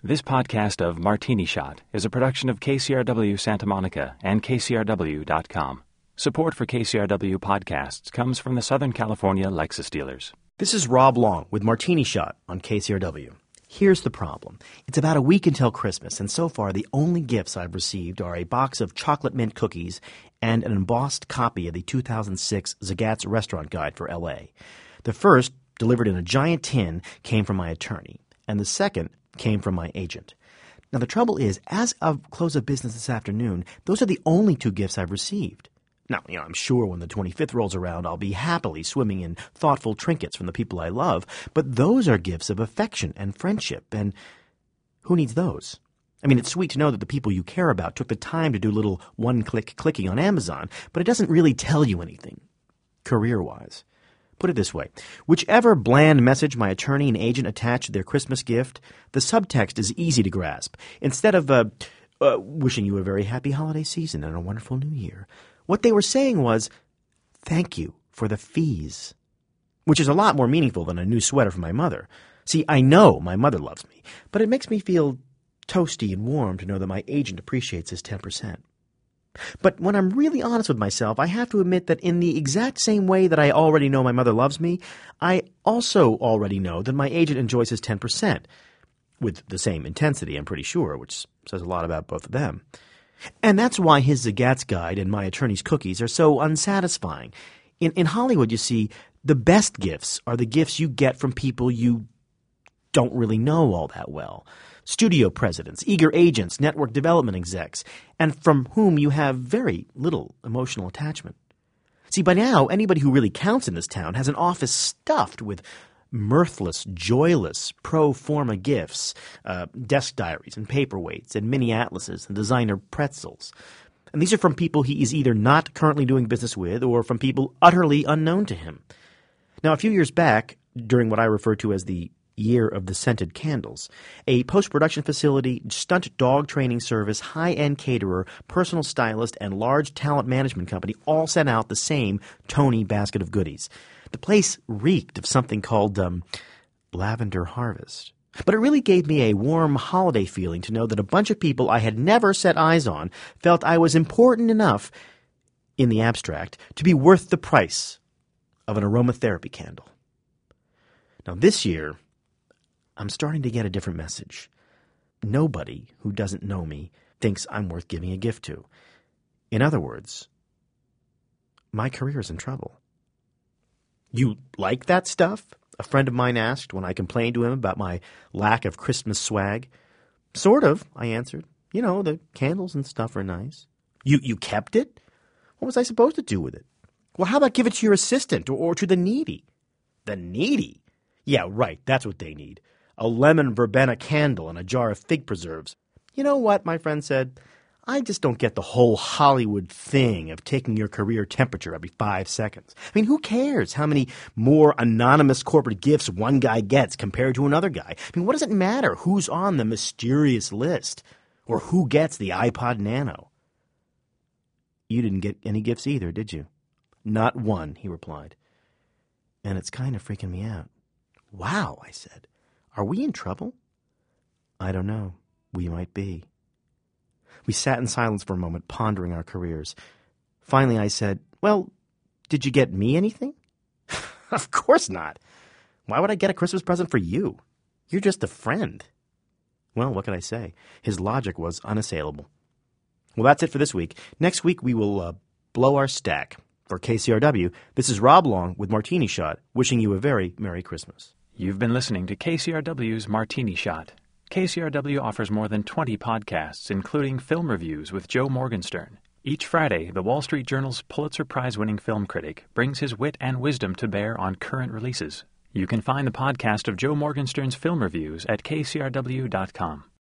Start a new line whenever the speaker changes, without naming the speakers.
This podcast of Martini Shot is a production of KCRW Santa Monica and KCRW.com. Support for KCRW podcasts comes from the Southern California Lexus dealers.
This is Rob Long with Martini Shot on KCRW. Here's the problem. It's about a week until Christmas, and so far the only gifts I've received are a box of chocolate mint cookies and an embossed copy of the 2006 Zagat's Restaurant Guide for L.A. The first, delivered in a giant tin, came from my attorney, and the second came from my agent. Now the trouble is, as of close of business this afternoon, those are the only two gifts I've received. Now, I'm sure when the 25th rolls around, I'll be happily swimming in thoughtful trinkets from the people I love, but those are gifts of affection and friendship, and who needs those? I mean, it's sweet to know that the people you care about took the time to do little one-click clicking on Amazon, but it doesn't really tell you anything, career-wise. Put it this way. Whichever bland message my attorney and agent attach to their Christmas gift, the subtext is easy to grasp. Instead of wishing you a very happy holiday season and a wonderful new year, what they were saying was, thank you for the fees, which is a lot more meaningful than a new sweater from my mother. See, I know my mother loves me, but it makes me feel toasty and warm to know that my agent appreciates his 10%. But when I'm really honest with myself, I have to admit that in the exact same way that I already know my mother loves me, I also already know that my agent enjoys his 10%, with the same intensity, I'm pretty sure, which says a lot about both of them. And that's why his Zagat's Guide and my attorney's cookies are so unsatisfying. In Hollywood, you see, the best gifts are the gifts you get from people you don't really know all that well. Studio presidents, eager agents, network development execs, and from whom you have very little emotional attachment. See, by now, anybody who really counts in this town has an office stuffed with mirthless, joyless, pro forma gifts, desk diaries and paperweights and mini atlases and designer pretzels. And these are from people he is either not currently doing business with or from people utterly unknown to him. Now, a few years back, during what I refer to as the Year of the Scented Candles, a post-production facility, stunt dog training service, high-end caterer, personal stylist, and large talent management company all sent out the same Tony basket of goodies. The place reeked of something called Lavender Harvest. But it really gave me a warm holiday feeling to know that a bunch of people I had never set eyes on felt I was important enough, in the abstract, to be worth the price of an aromatherapy candle. Now this year, I'm starting to get a different message. Nobody who doesn't know me thinks I'm worth giving a gift to. In other words, my career is in trouble. You like that stuff? A friend of mine asked when I complained to him about my lack of Christmas swag. Sort of, I answered. You know, the candles and stuff are nice. You kept it? What was I supposed to do with it? Well, how about give it to your assistant or to the needy? The needy? Yeah, right, that's what they need. A lemon verbena candle and a jar of fig preserves. You know what, my friend said? I just don't get the whole Hollywood thing of taking your career temperature every 5 seconds. I mean, who cares how many more anonymous corporate gifts one guy gets compared to another guy? I mean, what does it matter who's on the mysterious list or who gets the iPod Nano? You didn't get any gifts either, did you? Not one, he replied. And it's kind of freaking me out. Wow, I said. Are we in trouble? I don't know. We might be. We sat in silence for a moment, pondering our careers. Finally, I said, well, did you get me anything? Of course not. Why would I get a Christmas present for you? You're just a friend. Well, what can I say? His logic was unassailable. Well, that's it for this week. Next week, we will blow our stack. For KCRW, this is Rob Long with Martini Shot, wishing you a very Merry Christmas.
You've been listening to KCRW's Martini Shot. KCRW offers more than 20 podcasts, including film reviews with Joe Morgenstern. Each Friday, the Wall Street Journal's Pulitzer Prize-winning film critic brings his wit and wisdom to bear on current releases. You can find the podcast of Joe Morgenstern's film reviews at KCRW.com.